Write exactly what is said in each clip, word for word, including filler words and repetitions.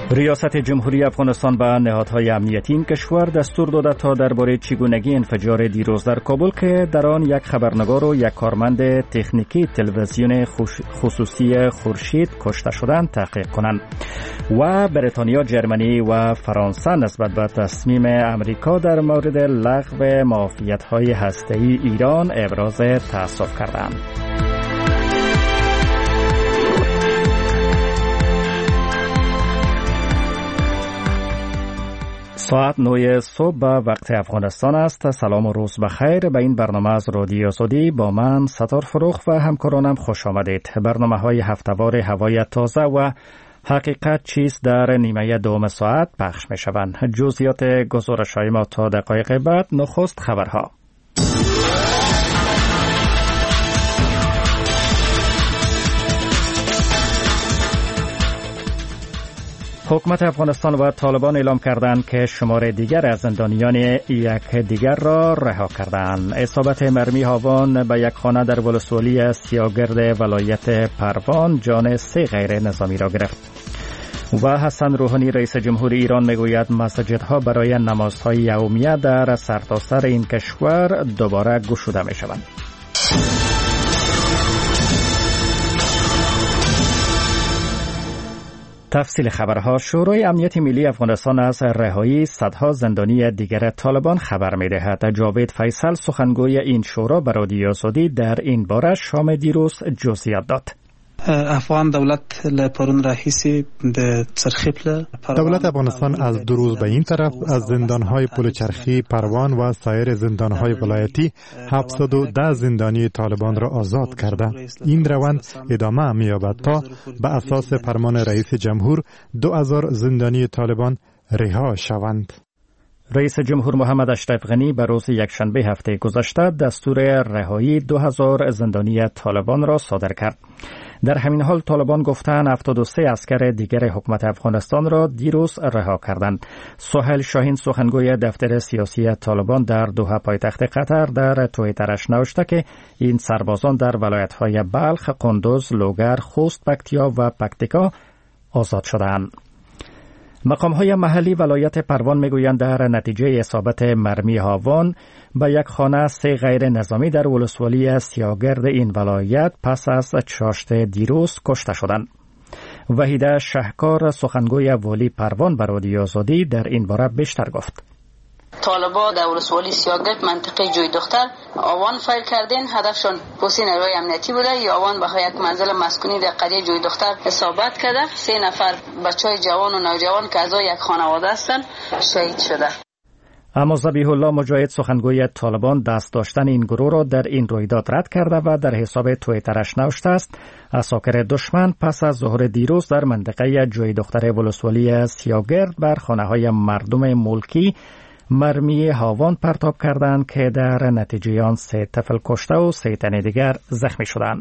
ریاست جمهوری افغانستان به نهادهای امنیتی این کشور دستور داده تا درباره چگونگی انفجار دیروز در کابل که در آن یک خبرنگار و یک کارمند تکنیکی تلویزیون خصوصی خورشید کشته شدند تحقیق کنند و بریتانیا، جرمنی و فرانسه نسبت به تصمیم امریکا در مورد لغو معافیت‌های هسته‌ای ایران ابراز تأسف کردند. ساعت نه صبح به وقت افغانستان است. سلام و روز بخیر. به این برنامه از رادیو آزادی با من ستار فروخ و همکارانم خوش آمدید. برنامه های هفته‌وار هوای تازه و حقیقت چیست در نیمه دوم ساعت پخش می شوند. جزئیات گزارش های ما تا دقایق بعد. نخست خبرها. حکومت افغانستان و طالبان اعلام کردند که شمار دیگر از زندانیان یک دیگر را رها کردند. اصابت مرمی هاوان به یک خانه در ولسوالی سیاگرد ولایت پروان جان سه غیر نظامی را گرفت. و حسن روحانی رئیس جمهور ایران میگوید مساجدها برای نمازهای یومیه در سرتاسر این کشور دوباره گشوده می شوند. تفصیل خبرها. شورای امنیت ملی افغانستان از رهایی صدها زندانی دیگر طالبان خبر می‌دهد. جاوید فیصل سخنگوی این شورا به رادیو آزادی در این باره شام دیروز جزئیات داد. افغان دولت لپرون رئیسی د چرخیپل دولت افغانستان از دو روز به این طرف از زندانهای پل چرخی پروان و سایر زندانهای ولایتی هفتصد و ده زندانی طالبان را آزاد کرده. این روند ادامه می‌یابد تا به اساس فرمان رئیس جمهور دو هزار زندانی طالبان رها شوند. رئیس جمهور محمد اشرف غنی به روز یکشنبه هفته گذشته دستور رهایی دو هزار زندانی طالبان را صادر کرد. در همین حال طالبان گفتند هفتاد و سه اسکر دیگر حکومت افغانستان را دیروز رها کردند. سهیل شاهین سخنگوی دفتر سیاسی طالبان در دوحه پایتخت قطر در توییترش نوشته که این سربازان در ولایت‌های بلخ، قندوز، لوگر، خوست، پکتیا و پکتیکا آزاد شدند. مقام‌های محلی ولایت پروان میگویند در نتیجه اصابت مرمی هاوان به یک خانه سه غیر نظامی در ولسوالی سیاگرد این ولایت پس از چاشت دیروز کشته شدند. وحیده شهکار سخنگوی والی پروان به رادیو آزادی در این باره بیشتر گفت. طالبا در ولسوالی سیاگرد منطقه جوی دختر آوان فایر کردن. هدفشان پوسی نیروی امنیتی بوده. یا آوان به یک منزل مسکونی در قریه جوی دختر اصابت کرده. سه نفر بچهای جوان و نوجوان که اعضای یک خانواده هستند شهید شده. اما ذبیح الله مجاهد سخنگوی طالبان دست داشتن این گروه را در این رویداد رد کرده و در حساب توییترش نوشته است عساکر دشمن پس از ظهر دیروز در منطقه جوی دختر ولسوالی سیاگرد بر خانه‌های مردم ملکی مرمی هاوان پرتاب کردند که در نتیجه آن سه طفل کشته و سه تن دیگر زخمی شدند.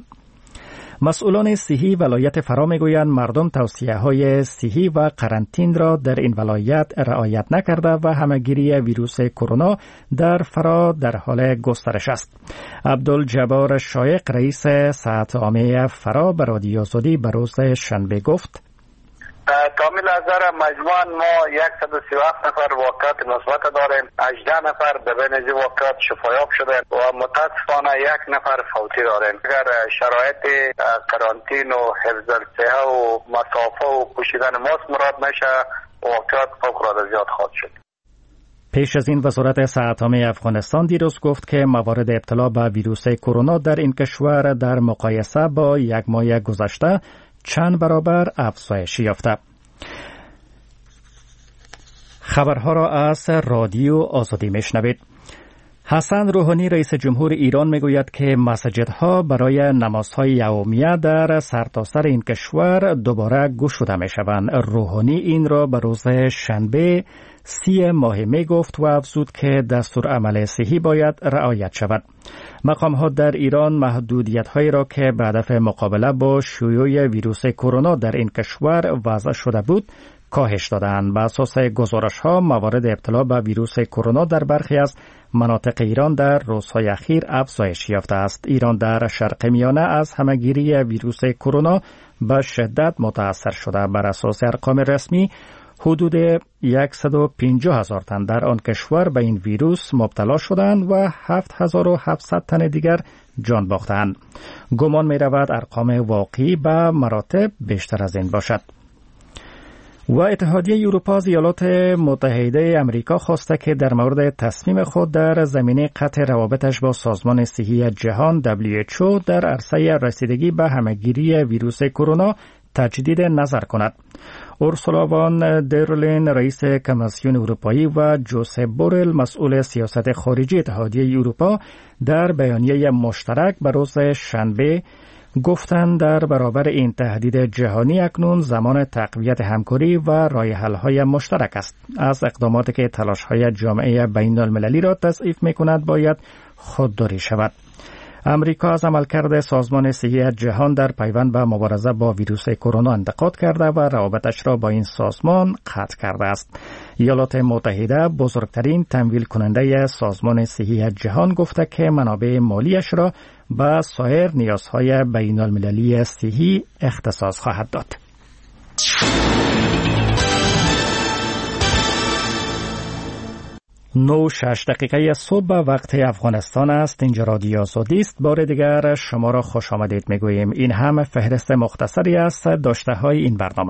مسئولان صحی ولایت فرا میگویند مردم توصیه‌های صحی و قرنطین را در این ولایت رعایت نکرده و همه‌گیری ویروس کرونا در فرا در حال گسترش است. عبدالجبار شایق رئیس صحت عامه فرا به رادیو آزادی به روز شنبه گفت: کامل نظر مجموعاً ما صد و سی و هفت نفر واقعات مثبت داریم، هجده نفر در بین از واقعات شفایاب شدن و متاسفانه یک نفر فوتی داریم. اگر شرایط قرنطین و حفظ الصحه و مسافه و پوشیدن ماسک مراد نشه واقعات فوق‌العاده زیاد خواهد شد. پیش از این وزارت صحت عامه افغانستان دیروز گفت که موارد ابتلا به ویروس کرونا در این کشور در مقایسه با یک ماه گذشته چند برابر افزایش یافته. خبرها را از رادیو آزادی میشنوید. حسن روحانی رئیس جمهور ایران میگوید که مساجدها برای نمازهای یومیه در سرتاسر این کشور دوباره گشوده میشوند. روحانی این را به روز شنبه سی ماه می گفت و افزود که دستور عمل صحی باید رعایت شود. مقام ها در ایران محدودیت هایی را که به هدف مقابله با شیوع ویروس کرونا در این کشور وضع شده بود کاهش دادند. بر اساس گزارش‌ها موارد ابتلا به ویروس کرونا در برخی از مناطق ایران در روزهای اخیر افزایش یافته است. ایران در شرق میانه از همهگیری ویروس کرونا به شدت متاثر شده. بر اساس ارقام رسمی حدود صد و پنجاه هزار تن در آن کشور به این ویروس مبتلا شدند و هفت هزار و هفتصد تن دیگر جان باختند. گمان می رود ارقام واقعی به مراتب بیشتر از این باشد. و اتحادیه اروپا از ایالات متحده امریکا خواسته که در مورد تصمیم خود در زمینه قطع روابطش با سازمان صحی جهان دبلیو اچ او در عرصه رسیدگی به همهگیری ویروس کرونا تجدید نظر کند. اورسولا وان درلین رئیس کمیسیون اروپایی و جوزپ بورل مسئول سیاست خارجی اتحادیه اروپا در بیانیه مشترک به روز شنبه گفتند در برابر این تهدید جهانی اکنون زمان تقویت همکاری و راه حل‌های مشترک است. از اقداماتی که تلاش‌های جامعه بین‌المللی را تضعیف می‌کند باید خودداری شود. امریکا از عملکرد سازمان صحی جهان در پیوند به مبارزه با ویروس کرونا انتقاد کرده و روابطش را با این سازمان قطع کرده است. ایالات متحده بزرگترین تمویل کننده سازمان صحی جهان گفته که منابع مالیش را به سایر نیازهای بین المللی صحی اختصاص خواهد داد. نو شش دقیقه صبح وقت افغانستان است. اینجا رادیو آزادی است. بار دیگر شما را خوش آمدید میگوییم. این هم فهرست مختصری است داشته های این برنامه.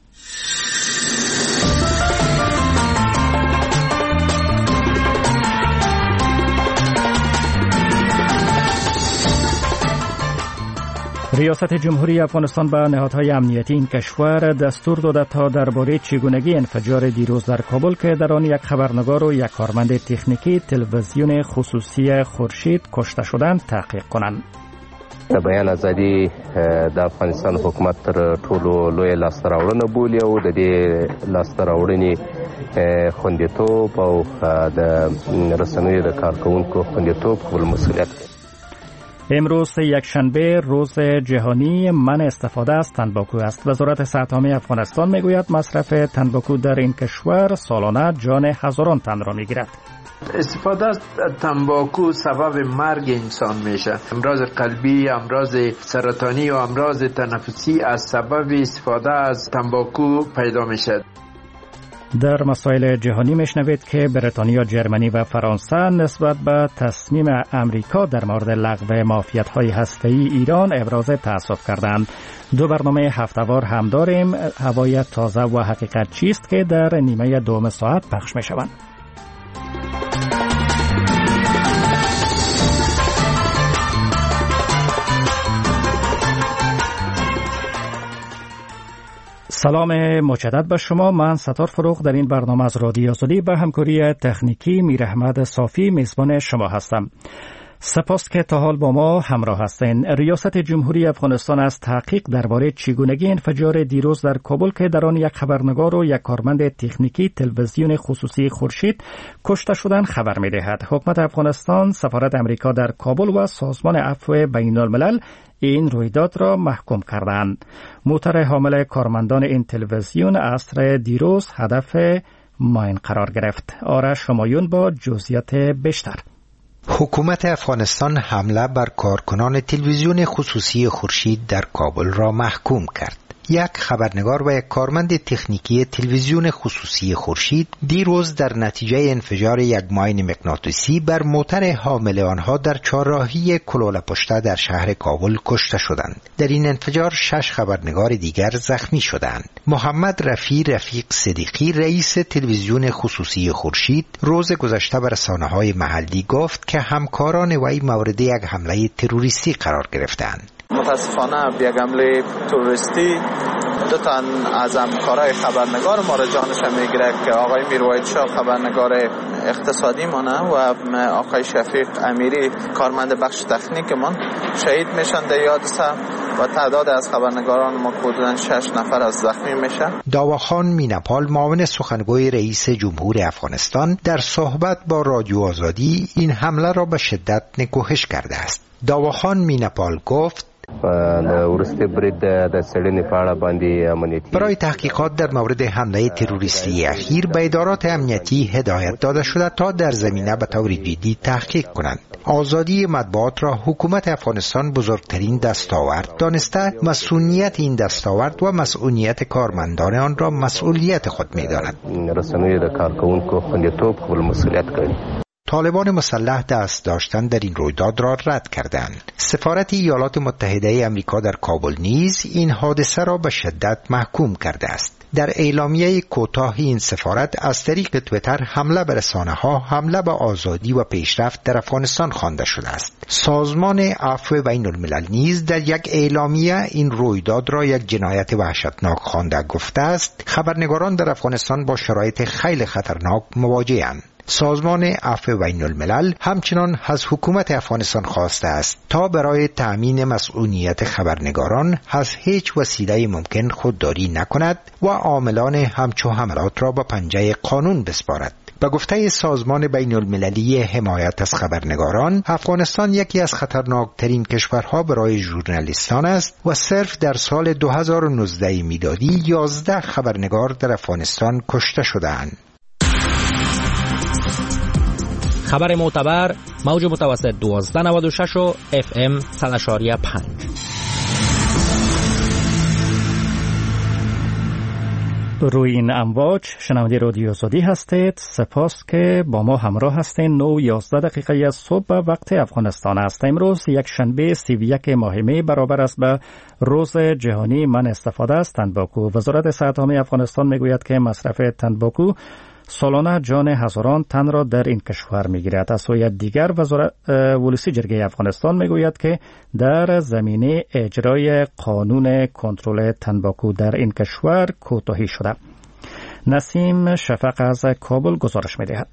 ریاست جمهوری افغانستان به نهادهای امنیتی این کشور دستور داده تا درباره چگونگی انفجار دیروز در کابل که در آن یک خبرنگار و یک کارمند تکنیکی تلویزیون خصوصی خورشید کشته شدند تحقیق کنند. د بیان ازادي د افغانستان حکومت تر ټولو لوی لاسته راوړنه بولي او د دې لاسته راوړنې خوندیتوب او د رسنیو د کارکوونکو خوندیتوب خپل مسئولیت دی. امروز یکشنبه روز جهانی منع استفاده از تنباکو است. وزارت صحت عامه افغانستان میگوید مصرف تنباکو در این کشور سالانه جان هزاران تن را میگیرد. استفاده از تنباکو سبب مرگ انسان میشه. امراض قلبی، امراض سرطانی و امراض تنفسی از سبب استفاده از تنباکو پیدا میشه. در مسائل جهانی میشنوید که بریتانیا، جرمنی و فرانسه نسبت به تصمیم امریکا در مورد لغو معافیت‌های هسته‌ای ایران ابراز تأسف کردند. دو برنامه هفته‌وار هم داریم. هوای تازه و حقیقت چیست که در نیمه دوم ساعت پخش میشوند. سلام مجدد به شما. من ستار فروغ در این برنامه از رادیو آزادی به همکاری تکنیکی میر احمد صافی میزبان شما هستم. سپاس که تا حال با ما همراه هستین. ریاست جمهوری افغانستان از تحقیق درباره چگونگی انفجار دیروز در کابل که در آن یک خبرنگار و یک کارمند تکنیکی تلویزیون خصوصی خورشید کشته شدند خبر می‌دهد. حکومت افغانستان، سفارت امریکا در کابل و سازمان عفو بین الملل این رویداد را محکوم کردند. موتر حامل کارمندان این تلویزیون عصر دیروز هدف ماین قرار گرفت. آرش همایون با جزئیات بیشتر. حکومت افغانستان حمله بر کارکنان تلویزیون خصوصی خورشید در کابل را محکوم کرد. یک خبرنگار و یک کارمند تکنیکی تلویزیون خصوصی خورشید دیروز در نتیجه انفجار یک ماین مغناطیسی بر موتر حامل آنها در چهارراهی کلاله پشته در شهر کابل کشته شدند. در این انفجار شش خبرنگار دیگر زخمی شدند. محمد رفیع رفیق صدیقی رئیس تلویزیون خصوصی خورشید روز گذشته به رسانه‌های محلی گفت که همکاران وی مورد یک حمله تروریستی قرار گرفتند. متاسفانه یک حمله تروریستی دو تن از همکارای خبرنگار ما را جانش میگیره که آقای میروید شاه خبرنگار اقتصادی مانه و آقای شفیق امیری کارمند بخش تکنیک من شهید میشن در حادثه و تعداد از خبرنگاران ما حدوداً شش نفر از زخمی میشن. داواخان مینپال معاون سخنگوی رئیس جمهور افغانستان در صحبت با رادیو آزادی این حمله را به شدت نکوهش کرده است. داواخان مینپال گفت ورسته برید د سړنې په اړه باندې امنیتي برای تحقیقات در مورد حمله تروریستی اخیر به ادارات امنیتی هدایت داده شده تا در زمینه به طور جدی تحقیق کنند. آزادی مطبوعات را حکومت افغانستان بزرگترین دستاورد دانسته، مسئولیت این دستاورد و مسئولیت کارمندان آن را مسئولیت خود می‌داند. رسنوی د کارکوونکو خوندیتوب خپل مسئولیت کوي. طالبان مسلح دست داشتن در این رویداد را رد کردند. سفارت ایالات متحده آمریکا در کابل نیز این حادثه را به شدت محکوم کرده است. در اعلامیه کوتاه این سفارت از طریق تویتر حمله به رسانه‌ها حمله به آزادی و پیشرفت در افغانستان خوانده شده است. سازمان عفو بین الملل نیز در یک اعلامیه این رویداد را یک جنایت وحشتناک خوانده گفته است. خبرنگاران در افغانستان با شرایط خیلی خطرناک مواجه‌اند. سازمان عفو بین الملل همچنان از حکومت افغانستان خواسته است تا برای تأمین مسئولیت خبرنگاران از هیچ وسیله ممکن خودداری نکند و عاملان همچو حملات را به پنجه قانون بسپارد. به گفته سازمان بین المللی حمایت از خبرنگاران، افغانستان یکی از خطرناکترین کشورها برای ژورنالیستان است و صرف در سال دو هزار و نوزده میلادی یازده خبرنگار در افغانستان کشته شدند. خبر معتبر موج متوسط دوازده نود و شش و اف ام صد و پنج. روی این امواج شنونده رادیو آزادی هستید. سپاس که با ما همراه هستین. نه و یازده دقیقه از صبح وقت افغانستان است. امروز یک شنبه سی و یک ماه می برابر است به روز جهانی من استفاده از تنباکو. وزارت صحت عامه افغانستان میگوید که مصرف تنباکو سالانه جان هزاران تن را در این کشور میگیرد. از سوی دیگر وزارت ولسی جرگه افغانستان میگوید که در زمینه اجرای قانون کنترل تنباکو در این کشور کوتاهی شده. نسیم شفق از کابل گزارش میدهد.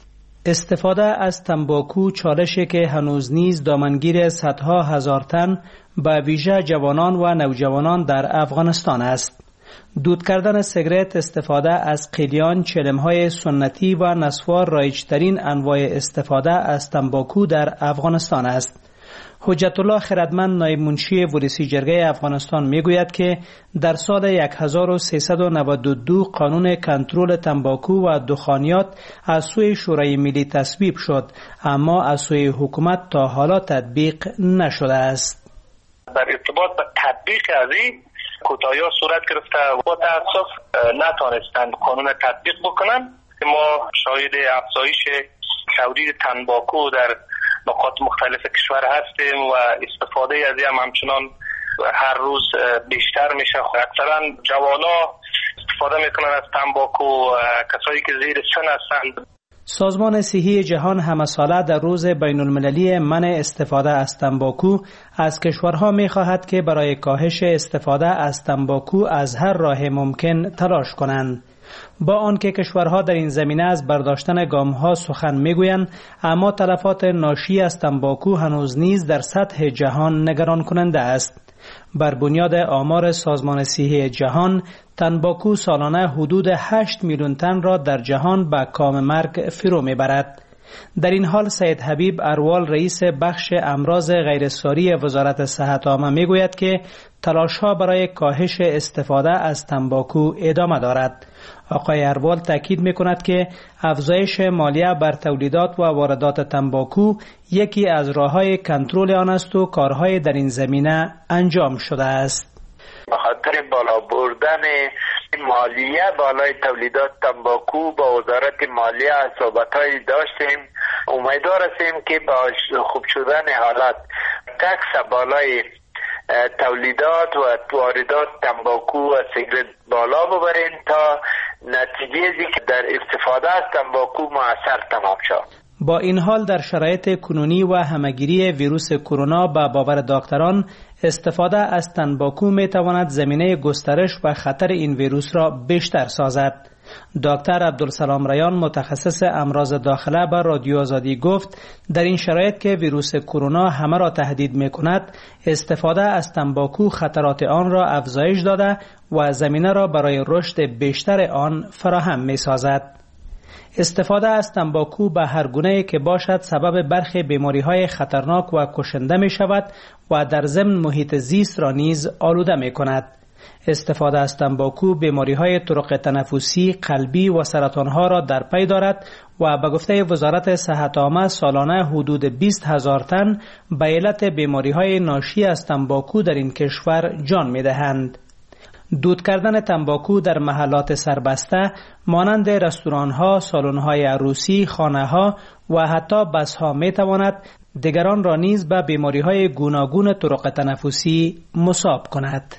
استفاده از تنباکو چالشی که هنوز نیز دامنگیر صدها هزار تن به ویژه جوانان و نوجوانان در افغانستان است. دود کردن سیگرت، استفاده از قلیان، چلم‌های سنتی و نسوار رایج‌ترین انواع استفاده از تنباکو در افغانستان است. حجت الله خردمند نایب منشی ولسی جرگه افغانستان میگوید که در سال هزار و سیصد و نود و دو قانون کنترل تنباکو و دخانیات از سوی شورای ملی تصویب شد، اما از سوی حکومت تا حالا تطبیق نشده است. در ارتباط با تطبیق از این کوتاهی صورت گرفته و با تاسف نتانستند قانون تطبیق بکنن. ما شاهد افزایش تولید تنباکو در نقاط مختلف کشور هستیم و استفاده از این همچنان هر روز بیشتر میشه. اکثرا جوانا استفاده میکنن از تنباکو، کسایی که زیر سن هستند. سازمان صحی جهان همه ساله در روز بین المللی منع استفاده از تنباکو از کشورها می خواهد که برای کاهش استفاده از تنباکو از هر راه ممکن تلاش کنند. با آنکه کشورها در این زمینه از برداشتن گام‌ها سخن میگویند، اما تلفات ناشی از تنباکو هنوز نیز در سطح جهان نگران کننده است. بر بنیاد آمار سازمان صحی جهان، تنباکو سالانه حدود هشت میلیون تن را در جهان به کام مرگ فرو میبرد. در این حال سید حبیب اروال رئیس بخش امراض غیرساری وزارت صحت عامه میگوید که تلاش‌ها برای کاهش استفاده از تنباکو ادامه دارد. آقای اروال تاکید میکند که افزایش مالیه بر تولیدات و واردات تنباکو یکی از راه‌های کنترل آن است و کارهای در این زمینه انجام شده است. به خاطر بالا بردن مالیه بالای تولیدات تنباکو با وزارت مالیه صحبت‌هایی داشتیم. امیدوار هستیم که با خوب شدن حالات تکس بالای تولیدات و واردات تنباکو و سیگرت بالا ببریم تا نتیجه که در استفاده از تنباکو مؤثر تمام شد. با این حال در شرایط کنونی و همگیری ویروس کرونا به باور دکتران استفاده از تنباکو می تواند زمینه گسترش و خطر این ویروس را بیشتر سازد. دکتر عبدالسلام ریان متخصص امراض داخله به رادیو آزادی گفت در این شرایط که ویروس کرونا همه را تهدید می کند، استفاده از تنباکو خطرات آن را افزایش داده و زمینه را برای رشد بیشتر آن فراهم می سازد. استفاده از تنباکو به هر گونه‌ای که باشد سبب برخی بیماری‌های خطرناک و کشنده می شود و در ضمن محیط زیست را نیز آلوده می کند. استفاده از تنباکو بیماری‌های طرق تنفسی، قلبی و سرطان‌ها را در پی دارد و به گفته وزارت صحت عامه سالانه حدود بیست هزار تن به علت بیماری‌های ناشی از تنباکو در این کشور جان می‌دهند. دود کردن تنباکو در محلات سربسته مانند رستوران‌ها، سالن‌های عروسی، خانه‌ها و حتی بس‌ها می‌تواند دیگران را نیز به بیماری‌های گوناگون طرق تنفسی مصاب کند.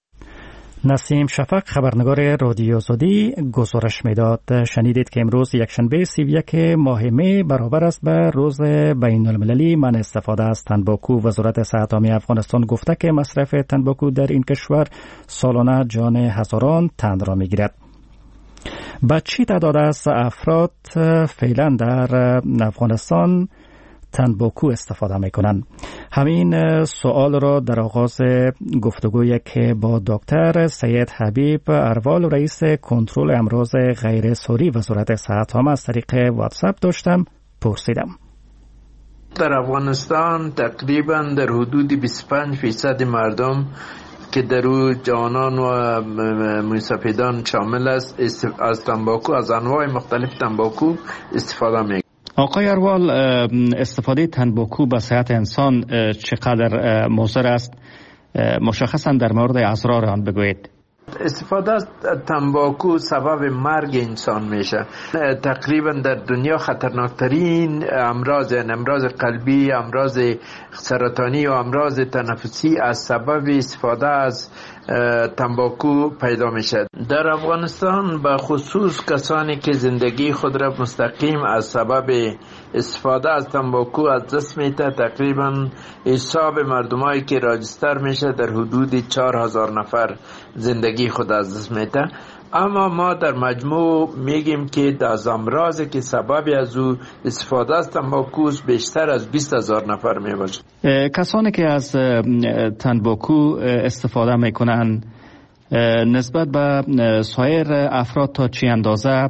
نسیم شفق خبرنگار رادیو آزادی گزارش میداد. شنیدید که امروز یکشنبه سی و یک ماه می برابر است به روز بین المللی من استفاده از تنباکو. وزارت صحت عامه افغانستان گفته که مصرف تنباکو در این کشور سالانه جان هزاران تن را میگیرد. با چی تعداد از افراد فعلا در افغانستان تنباکو استفاده میکنند؟ همین سوال را در آغاز گفتگویی که با دکتر سید حبیب اروال رئیس کنترل امراض غیر ساری وزارت صحت عامه از طریق واتساپ داشتم پرسیدم. در افغانستان تقریبا در حدود بیست و پنج فیصد مردم که در او جوانان و موسیقیدان شامل است از تنباکو، از انواع مختلف تنباکو استفاده میکنند. آقای اروال، استفاده تنباکو به صحت انسان چقدر مضر است؟ مشخصا در مورد اضرار آن بگویید. استفاده از تنباکو سبب مرگ انسان میشه. تقریبا در دنیا خطرناکترین امراض، یعنی امراض قلبی، امراض سرطانی و امراض تنفسی از سبب استفاده از تنباکو پیدا میشه. در افغانستان به خصوص کسانی که زندگی خود را مستقیم از سبب استفاده از تنباکو از دست میده، تقریبا حساب مردمایی که راجستر میشه در حدود چهار هزار نفر زندگی خود از دست میده. اما ما در مجموع میگیم که از امراضی که سببی از او استفاده از تنباکو بیشتر از بیست هزار نفر میباشه. کسانی که از تنباکو استفاده میکنن نسبت به سایر افراد تا چه اندازه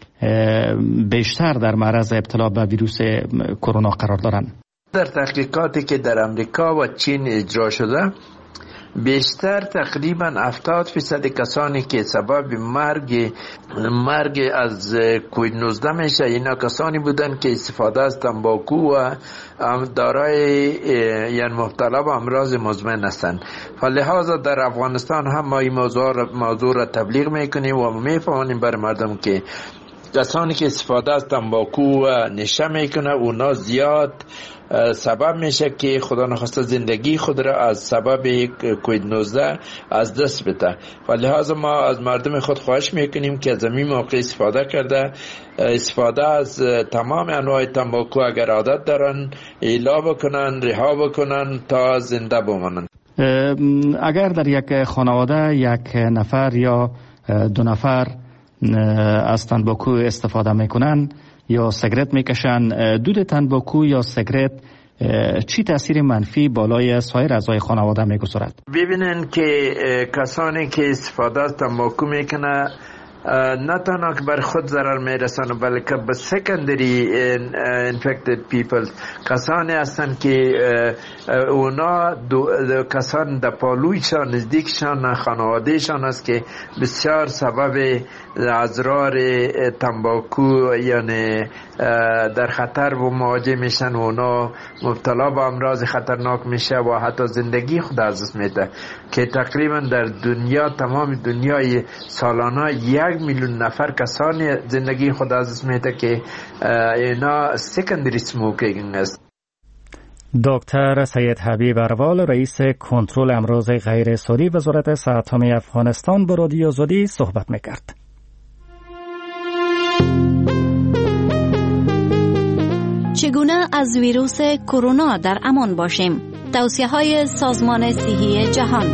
بیشتر در معرض ابتلا به ویروس کرونا قرار دارند؟ در تحقیقاتی که در امریکا و چین اجرا شده، بیشتر تقریبا هفتاد فیصد کسانی که سبب مرگ مرگ از کووید نوزده میشه اینا کسانی بودن که استفاده از تنباکو و دارای یعنی مبتلا به امراض مزمن هستند. فلهذا در افغانستان هم ما این موضوع, موضوع را تبلیغ میکنیم و میفهمونیم بر مردم که کسانی که استفاده از تنباکو و نشه میکنه اونا زیاد سبب میشه که خدا نخواسته زندگی خود را از سبب کووید نوزده از دست بده. لحاظا ما از مردم خود خواهش میکنیم که از این موقع استفاده کرده استفاده از تمام انواع تنباکو اگر عادت دارن ایلا بکنن، رها بکنن تا زنده بمانن. اگر در یک خانواده یک نفر یا دو نفر از تنباکو استفاده میکنن یا سیگرت میکشن، دود تنباکو یا سیگرت چی تاثیر منفی بالای سایر اعضای خانواده میگذارد؟ ببینن که کسانی که استفاده از تنباکو میکنه نه تنها که بر خود ضرر میرسن بلکه به سکندری infected people کسانی هستن که اونا دو کسان در پالویشان نزدیکشان خانوادهشان است که بسیار سبب اضرار تنباکو یعنی در خطر و مواجه میشن، اونا مبتلا به امراض خطرناک میشه و حتی زندگی خود از دست میده که تقریبا در دنیا تمام دنیای سالانه یک میلیون نفر کسانی زندگی خود از دست میده که اینا سکندری سموکینگ است. دکتر سید حبیب اروال رئیس کنترل امراض غیر ساری وزارت صحت عامه افغانستان با رادیو آزادی صحبت میکرد. چگونه از ویروس کرونا در امان باشیم؟ توصیه‌های سازمان صحی جهان.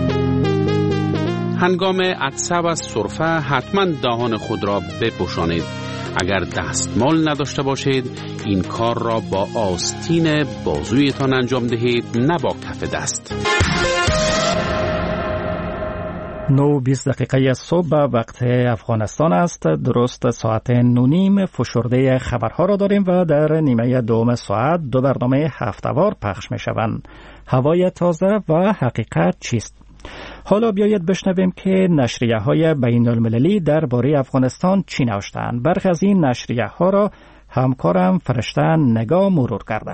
هنگام عطسه و سرفه حتما دهان خود را بپوشانید. اگر دستمال نداشته باشید این کار را با آستین بازویتان انجام دهید، نه با کف دست. نو بیست دقیقه صبح وقت افغانستان است. درست ساعت نونیم فشرده خبرها را داریم و در نیمه دوم ساعت دو برنامه هفته‌وار پخش می شوند. هوای تازه و حقیقت چیست؟ حالا بیایید بشنویم که نشریه های بین المللی درباره افغانستان چی نوشتند. برخی از این نشریه ها را همکارم فرشته نگاه مرور کرده.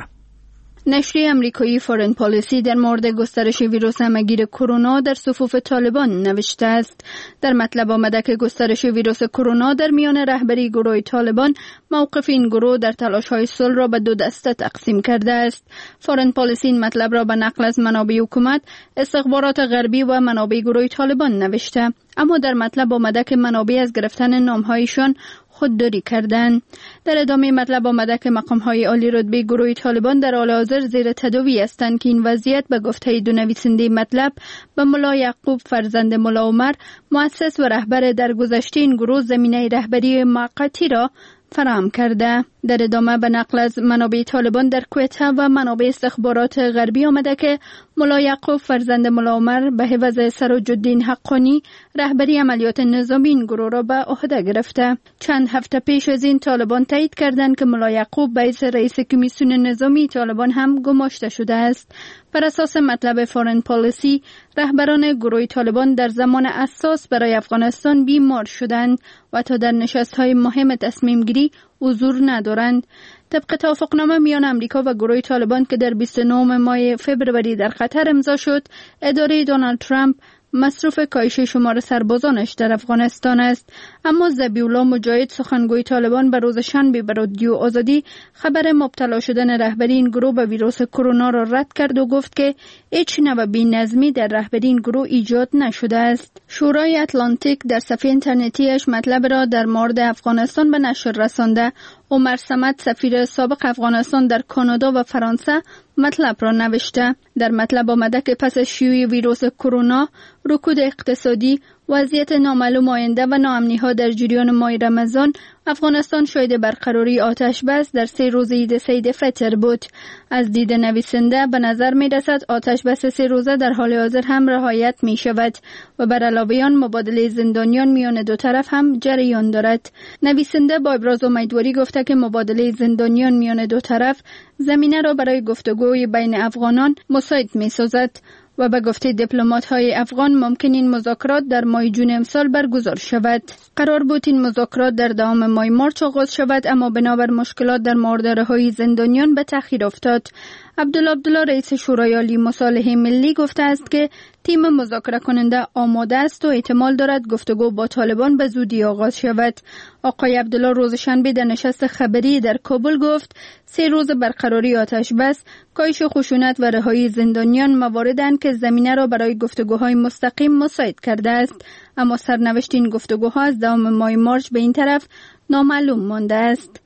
نشریه امریکایی فورن پالیسی در مورد گسترش ویروس همه‌گیر کرونا در صفوف طالبان نوشته است. در مطلب آمده که گسترش ویروس کرونا در میان رهبری گروه طالبان موقف این گروه در تلاش‌های صلح را به دو دسته تقسیم کرده است. فورن پالیسی این مطلب را به نقل از منابع حکومت، استخبارات غربی و منابع گروه طالبان نوشته، اما در مطلب آمده که منابع از گرفتن نام‌هایشان خودداری کردند. در ادامه مطلب آمده که مقام‌های عالی رتبه گروه طالبان در حال حاضر زیر تداوی هستند که این وضعیت به گفته دو نویسنده مطلب به ملا یعقوب فرزند ملا عمر، مؤسس و رهبر در گذشته این گروه، زمینه رهبری موقتی را فراهم کرده. در ادامه به نقل از منابع طالبان در کویت و منابع استخبارات غربی آمده که ملا یعقوب فرزند ملا عمر به عوض سراج الدین حقانی رهبری عملیات نظامی این گروه را به عهده گرفته. چند هفته پیش از این طالبان تایید کردند که ملا یعقوب به حیث رئیس کمیسیون نظامی طالبان هم گماشته شده است. بر اساس مطلب فورن پالیسی، رهبران گروه طالبان در زمان اساس برای افغانستان بیمار شدند و تا در نشست‌های مهم تصمیم گیری حضور ندارند. طبق توافقنامه میان امریکا و گروه طالبان که در بیست و نه ماه فوریه در قطر امضا شد، اداره دونالد ترامپ مصروف کاهش شمار سربازانش در افغانستان است. اما ذبیح‌الله مجاهد، سخنگوی طالبان، به روز شنبه به رادیو آزادی خبر مبتلا شدن رهبری این گروه به ویروس کرونا را رد کرد و گفت که هیچ نوع بی‌نظمی در رهبری این گروه ایجاد نشده است. شورای اتلانتیک در صفحه اینترنتیش مطلب را در مورد افغانستان به نشر رسانده. عمر صمد، سفیر سابق افغانستان در کانادا و فرانسه، مطلب را نوشته. در مطلب آمده که پس از شیوع ویروس کرونا، رکود اقتصادی، وضعیت نامعلوم آینده و ناامنی‌ها در جریان ماه رمضان، افغانستان شاهد برقراری آتش بس در سه روزه عید سید فطر بود. از دید نویسنده به نظر می رسد آتش بس سه روزه در حال حاضر هم رعایت می شود و بر علاوه آن مبادله زندانیان میان دو طرف هم جریان دارد. نویسنده با ابراز امیدواری گفته که مبادله زندانیان میان دو طرف زمینه را برای گفتگوی بین افغانان مساعد می سازد و به گفته دیپلمات‌های افغان ممکن این مذاکرات در ماه جون امسال برگزار شود. قرار بود این مذاکرات در دهم ماه مارچ آغاز شود، اما بنابر مشکلات در مورد رهایی زندانیان به تأخیر افتاد. عبدالله عبدالله، رئیس شورای عالی مصالحه ملی، گفته است که تیم مذاکره کننده آماده است و احتمال دارد گفتگو با طالبان به زودی آغاز شود. آقای عبدالله روز شنبه در نشست خبری در کابل گفت سه روز برقراری آتش بس، کاهش خشونت و رهایی زندانیان مواردند که زمینه را برای گفتگوهای مستقیم مساعد کرده است، اما سرنوشت این گفتگوها از دهم ماه مارچ به این طرف نامعلوم مانده است.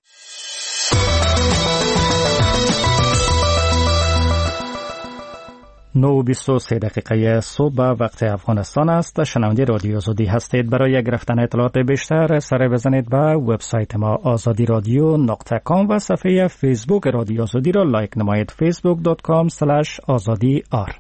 نو بیست و سه دقیقه صبح وقت افغانستان است. شنونده رادیو آزادی هستید. برای گرفتن اطلاعات بیشتر سر بزنید به وبسایت ما آزادی رادیو نقطه کام و صفحه فیسبوک رادیو آزادی را لایک نمایید. فیسبوک دات کام اسلش آزادی آر.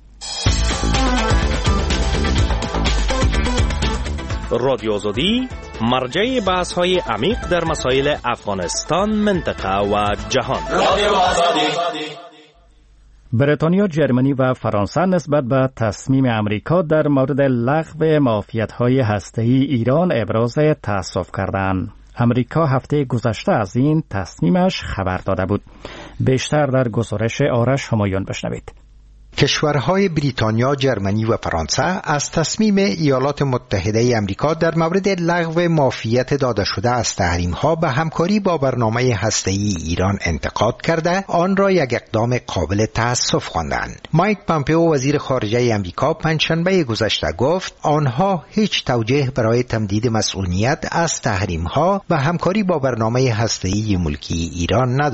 رادیو آزادی مرجع بحث های عمیق در مسائل افغانستان، منطقه و جهان. رادیو آزادی. بریتانیا، جرمنی و فرانسه نسبت به تصمیم امریکا در مورد لغو معافیت‌های هسته‌ای ایران ابراز تأسف کردند. امریکا هفته گذشته از این تصمیمش خبر داده بود. بیشتر در گزارش آرش همایون بشنوید. کشورهای بریتانیا، جرمنی و فرانسه از تصمیم ایالات متحده آمریکا در مورد لغو معافیت داده شده از تحریم‌ها به همکاری با برنامه هسته‌ای ایران انتقاد کرده آن را یک اقدام قابل تأسف خواندند. مایک پامپئو، وزیر خارجه آمریکا، پنجشنبه گذشته گفت آنها هیچ توجیه برای تمدید مسئولیت از تحریم‌ها و همکاری با برنامه هسته‌ای ملکی ایران ندارند.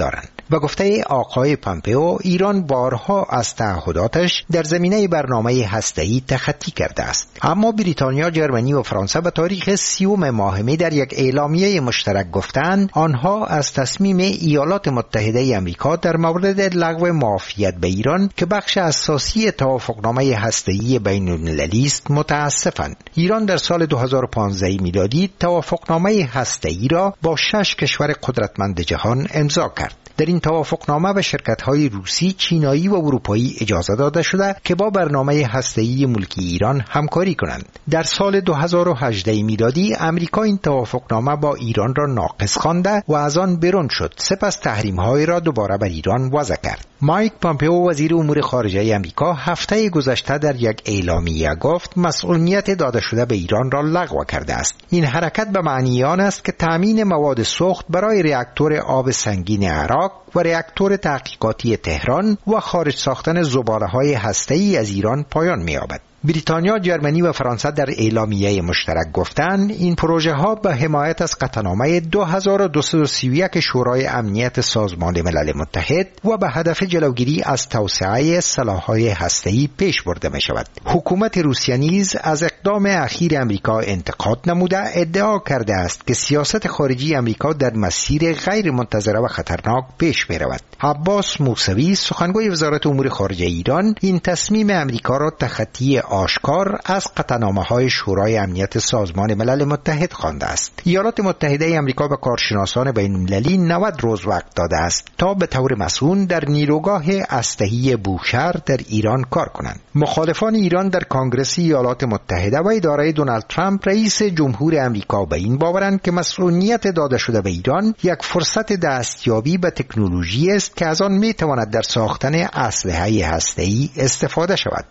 و گفته آقای پامپئو ایران بارها از تعهداتش در زمینه برنامه هسته‌ای تخطی کرده است. اما بریتانیا، جرمنی و فرانسه به تاریخ سیوم ماه می در یک اعلامیه مشترک گفتند آنها از تصمیم ایالات متحده آمریکا در مورد لغو معافیت به ایران که بخش اساسی توافقنامه هسته‌ای بین‌المللی است متاسفند. ایران در سال دو هزار و پانزده میلادی توافقنامه هسته‌ای را با شش کشور قدرتمند جهان امضا کرد. در این توافقنامه به شرکت‌های روسی، چینایی و اروپایی اجازه داده شده که با برنامه هسته‌ای ملکی ایران همکاری کنند. در سال دو هزار و هجده میلادی امریکا این توافقنامه با ایران را ناقض خوانده و از آن بیرون شد. سپس تحریم‌های را دوباره بر ایران وضع کرد. مایک پامپئو وزیر امور خارجه آمریکا هفته گذشته در یک اعلامیه گفت مسئولیت داده شده به ایران را لغو کرده است. این حرکت به معنی آن است که تامین مواد سوخت برای راکتور آب سنگین عراق و راکتور تحقیقاتی تهران و خارج ساختن زباله‌های هسته‌ای از ایران پایان می‌یابد. بریتانیا، جرمنی و فرانسه در اعلامیه مشترک گفتند این پروژه ها به حمایت از قطعنامه دو هزار و دویست و سی و یک شورای امنیت سازمان ملل متحد و به هدف جلوگیری از توسعه سلاح‌های هسته‌ای پیش برده می شود. حکومت روسیه نیز از اقدام اخیر امریکا انتقاد نموده ادعا کرده است که سیاست خارجی امریکا در مسیر غیر منتظره و خطرناک پیش می رود. عباس موسوی، سخنگوی وزارت امور خارجه ایران، این تصمیم امریکا را تخطی آشکار از قطعنامه‌های شورای امنیت سازمان ملل متحد خوانده است. ایالات متحده آمریکا به کارشناسان بین‌المللی نود روز وقت داده است تا به طور مسئول در نیروگاه اسلحه‌ای بوشهر در ایران کار کنند. مخالفان ایران در کنگره ایالات متحده و اداره دونالد ترامپ رئیس جمهور آمریکا به این باورند که مسئولیت داده شده به ایران یک فرصت دستیابی به تکنولوژی است که از آن می‌تواند در ساختن اسلحه هسته‌ای استفاده شود.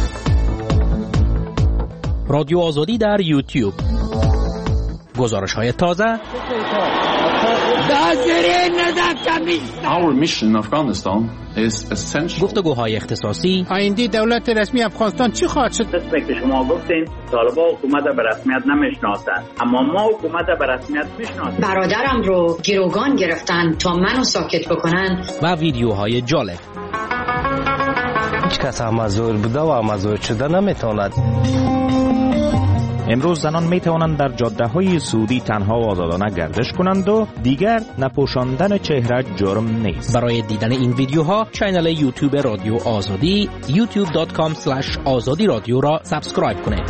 رادیو آزادی در یوتیوب. گزارش های تازه. گفتگوهای اختصاصی. آینده دولت رسمی افغانستان چی خواهد شد؟ دست که شما گفتین طالبان حکومت به رسمیت نمیشناسند، اما ما حکومت به رسمیت میشناسیم. برادرم رو گروگان گرفتن تا منو ساکت بکنن. و ویدیوهای جالب. هیچ کس مزور بوده و مزور شده نمیتواند. امروز زنان می توانند در جاده های سعودی تنها و آزادانه گردش کنند و دیگر نپوشاندن چهره جرم نیست. برای دیدن این ویدیوها کانال یوتیوب رادیو آزادی یوتیوب دات کام اسلش آزادی رادیو را سابسکرایب کنید.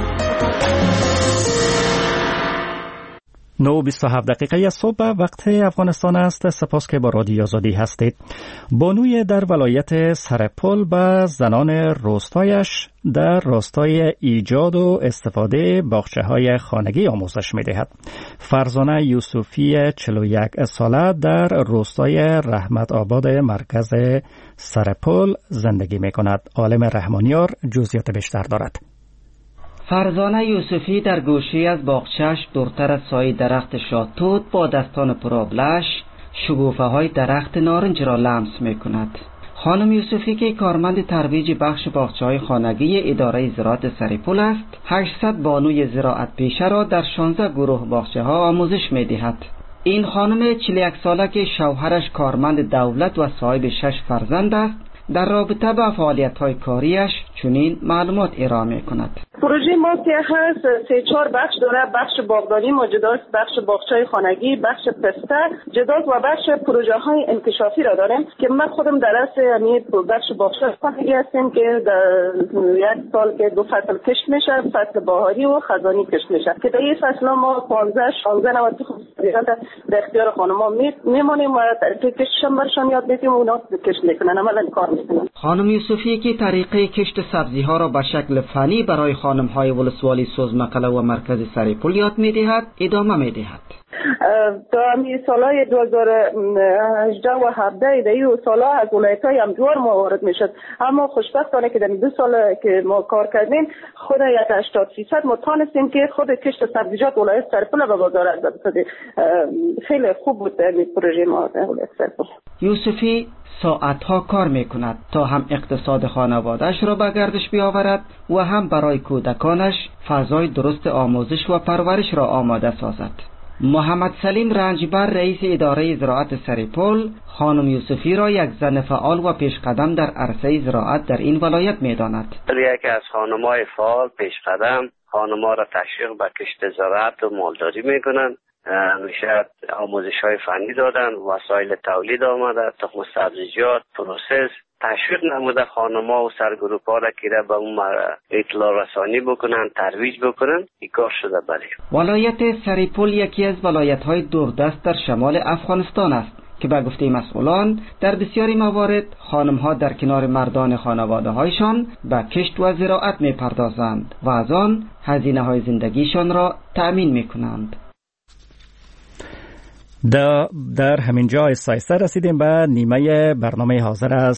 نه و بیست و هفت دقیقه صبح وقت افغانستان است. سپاس که با رادیو آزادی هستید. بانوی در ولایت سرپل به زنان روستایش در راستای ایجاد و استفاده باغچه‌های خانگی آموزش می‌دهد. فرزانه یوسفی چهل و یک ساله در روستای رحمت آباد مرکز سرپل زندگی می‌کند. عالم رحمانیار جزئیات بیشتر دارد. فرزانه یوسفی در گوشه از باغچه‌اش دورتر از سایه درخت شاهتوت با دستان پرآبله‌اش شگوفه های درخت نارنج را لمس می‌کند. خانم یوسفی که کارمند ترویج بخش باغچه‌های خانگی اداره زراعت سرپل است، هشتصد بانوی زراعت پیشه را در شانزده گروه باغچه‌ها آموزش می‌دهد. این خانم چهل و یک ساله که شوهرش کارمند دولت و صاحب شش فرزند است، در رابطه با فعالیت‌های کاریش چنین معلومات ارائه می‌کند. پروژه ما که هست سه چهار بخش داره. بخش باغداری موجوداست، بخش باغچه‌های خانگی، بخش پسته جداست و بخش پروژه‌های انکشافی را داریم که من خودم در اصل یعنی بخش باغچه خانگی هستم که در یک سال که دو فصل کشت میشه، فصل بهاری و خزانی کشت میشه که در این فصل ما پانزده شانزده نوت خوب در اختیار خانم‌ها میمونیم و طریق کشتشون برشان یاد میدیم و اونا کشت میکنن، عملاً کار میکنن. خانم یوسفی که طریقه کشت سبزی‌ها را به شکل فنی برای خانم‌های ولسوالی سوزمقله و مرکز سرپل یاد می‌دهد، ادامه می‌دهد. تا می سالهای دو هزار و هجده و هفده دیگه و سالها از ولایت‌های همجوار ما وارد میشد، اما خوشبختانه که در دو سال که ما کار کردیم خود یک هشتاد فیصد ما تانستیم که خود کشت سبزیجات ولایت سرپل به بازار رسید. خیلی خوب بود این پروژه ما در ولایت سرپل. یوسفی ساعتها کار میکند تا هم اقتصاد خانواده‌اش را به گردش بیاورد و هم برای کودکانش فضای درست آموزش و پرورش را آماده سازد. محمد سلیم رنجبر رئیس اداره زراعت سریپول خانم یوسفی را یک زن فعال و پیشقدم در عرصه زراعت در این ولایت می‌داند. یکی از خانم‌های فعال پیشقدم، خانم‌ها را تشویق به کشت زراعت و مالداری می‌کنند. همیشه آموزش‌های فنی دادن، وسایل تولید آمده، تخم سبزیجات، پروسس تشویق نموده خانم‌ها و سرگروه‌ها را که به اون اطلاع رسانی بکنن، ترویج بکنن. این کار شده برای ولایت سریپول یکی از ولایت‌های دوردست در شمال افغانستان است که به گفته مسئولان در بسیاری موارد خانم‌ها در کنار مردان خانواده‌هایشان به کشت و زراعت می‌پردازند و از آن هزینه‌های زندگیشان را تأمین می‌کنند. در همین جا سایسته رسیدیم به نیمه برنامه حاضر از